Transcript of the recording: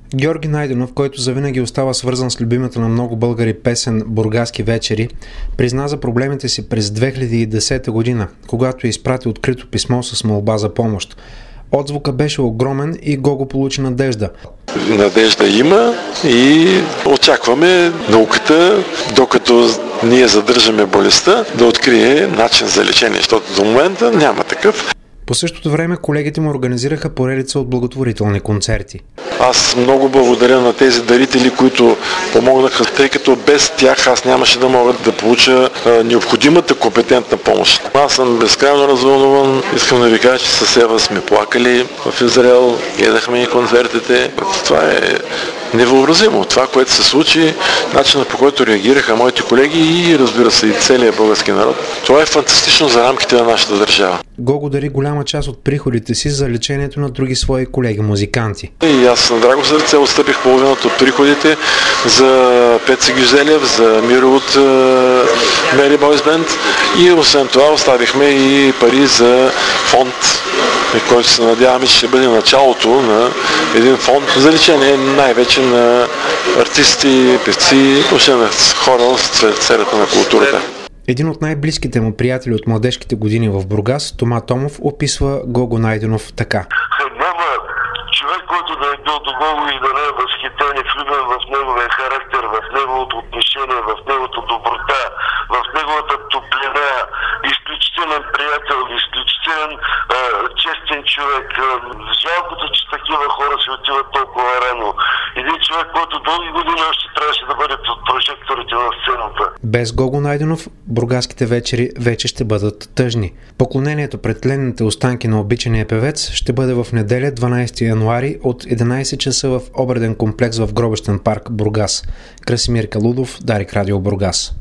Георги Найденов, който завинаги остава свързан с любимата на много българи песен "Бургаски вечери", призна за проблемите си през 2010 година, когато изпрати открито писмо с молба за помощ. Отзвука беше огромен и Гого получи надежда. Надежда има и очакваме науката, докато ние задържаме болестта, да открие начин за лечение, защото до момента няма такъв. По същото време колегите му организираха поредица от благотворителни концерти. Аз много благодаря на тези дарители, които помогнаха, тъй като без тях аз нямаше да мога да получа необходимата компетентна помощ. Аз съм безкрайно развълнуван. Искам да ви кажа, че със Ева сме плакали в Израел, гледахме и концертите. Това е невъобразимо. Това, което се случи, начинът, по който реагираха моите колеги и, разбира се, и целият български народ. Това е фантастично за рамките на нашата държава. Гого дари голяма част от приходите си за лечението на други свои колеги музиканти. И аз на драго сърце отстъпих половината от приходите за Пеци Гюзелев, за Миро от Мери Бойс Бенд и освен това оставихме и пари за фонд, който се надяваме, че ще бъде началото на един фонд за лечение най-вече на артисти, певци, въобще на хора в сферата на културата. Един от най-близките му приятели от младежките години в Бургас, Тома Томов, описва Гого Найденов така. Няма човек, който да е бил до Гого и да не е възхитен и влюбен в неговия характер, в неговото отношение, в неговата доброта, в неговата топлина. Изключителен приятел, изключителен честен човек. Жалкото, че такива хора се отиват толкова рано. Един човек, който дълги години още трябваше да бъде под прожекторите на сцената. Без Гого Найденов бургаските вечери вече ще бъдат тъжни. Поклонението пред тленните останки на обичания певец ще бъде в неделя, 12 януари от 11 часа в обреден комплекс в Гробищен парк, Бургас. Красимир Калудов, Дарик Радио Бургас.